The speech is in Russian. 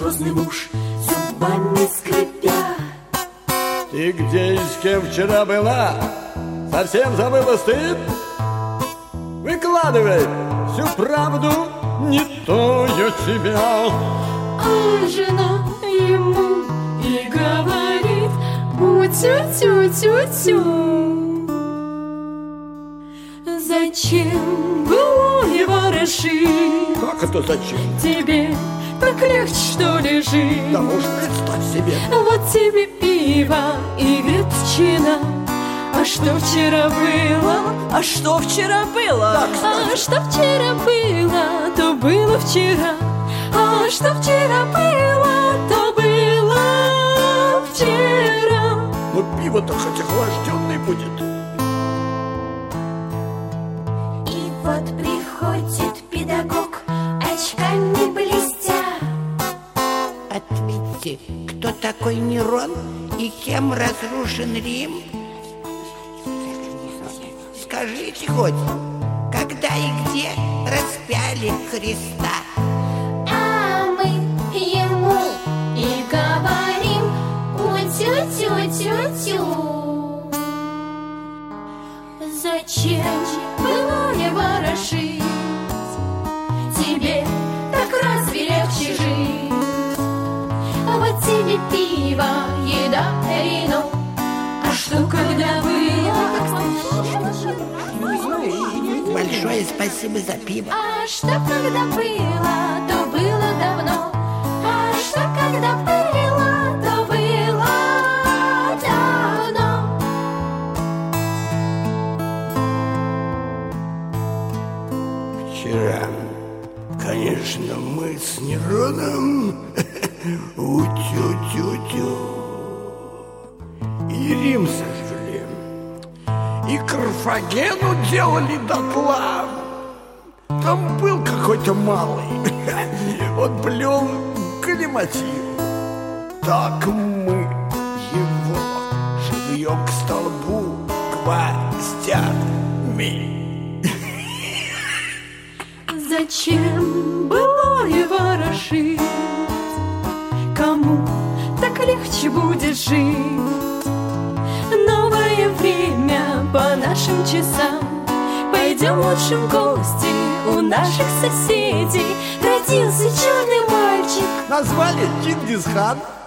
грозный муж, зубами скрипя. Ты где и с кем вчера была? Совсем забыла стыд? Выкладывай всю правду, не то я тебя. А жена ему и говорит: у-тю-тю-тю-тю. Зачем было его ворошить? Как это зачем? Тебе так легче, что ли, жить? Да уж представь себе. Вот тебе пиво и ветчина. А что вчера было? А что вчера было? Да, кстати. А что вчера было, то было вчера. А что вчера было, то было вчера. Ну пиво-то хоть охлажденный будет. И вот приходит педагог, очками блестя. Ответьте, кто такой Нерон и кем разрушен Рим? Скажите хоть, когда и где распяли Христа? А мы ему и говорим: у-тю-тю-тю-тю. Зачем было его ворошить? Тебе так разве легче жить? Вот тебе пиво, еда и вино. А что когда было? Большое спасибо за пиво. А что когда было, то было давно. А что когда было, то было давно. Вчера, конечно, мы с Нероном у-тю-тю-тю и Рим сожгли, и Карфагену делали дотла. Там был какой-то малый, он плел галиматью. Так мы его живьем к столбу гвоздями. Зачем было его ворошить? Кому так легче будет жить? Новое время по нашим часам. Пойдем лучше в гости у наших соседей. Родился черный мальчик. Назвали Чингисхан.